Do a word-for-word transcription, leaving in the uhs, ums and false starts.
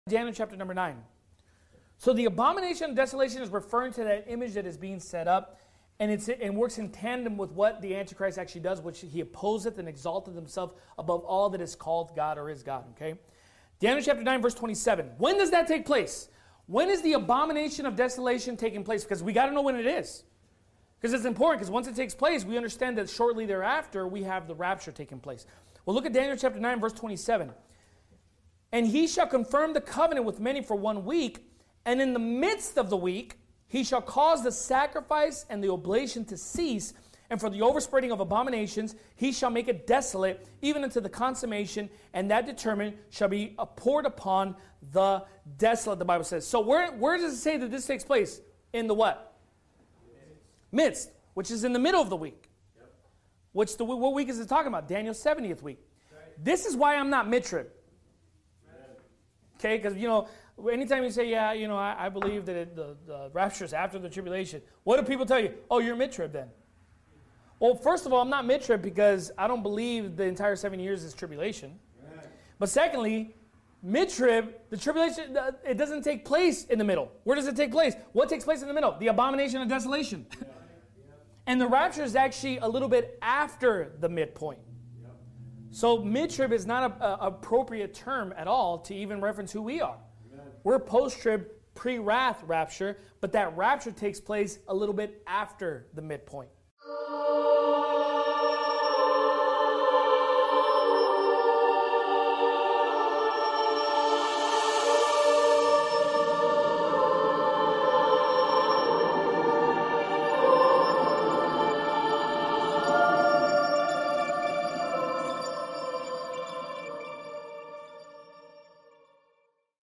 Daniel chapter number nine. So the abomination of desolation is referring to that image that is being set up, and it's and works in tandem with what the Antichrist actually does, which he opposeth and exalteth himself above all that is called God or is God. Okay, Daniel chapter nine, verse twenty-seven. When does that take place? When is the abomination of desolation taking place? Because we got to know when it is. Because it's important, because once it takes place, we understand that shortly thereafter, we have the rapture taking place. Well, look at Daniel chapter nine, verse twenty-seven. And he shall confirm the covenant with many for one week, and in the midst of the week, he shall cause the sacrifice and the oblation to cease, and for the overspreading of abominations, he shall make it desolate, even unto the consummation, and that determined shall be poured upon the desolate, the Bible says. So where, where does it say that this takes place? In the what? Midst, which is in the middle of the week. Yep. Which the what week is it talking about? Daniel's seventieth week. Right. This is why I'm not mid-trib. Right. Okay, because, you know, anytime you say, yeah, you know, I, I believe that it, the, the rapture is after the tribulation, what do people tell you? Oh, you're mid-trib then. Well, first of all, I'm not mid-trib because I don't believe the entire seven years is tribulation. Right. But secondly, mid-trib, the tribulation, it doesn't take place in the middle. Where does it take place? What takes place in the middle? The abomination of desolation. Yeah. And the rapture is actually a little bit after the midpoint. Yep. So mid-trib is not an appropriate term at all to even reference who we are. Amen. We're post-trib, pre-wrath rapture, but that rapture takes place a little bit after the midpoint.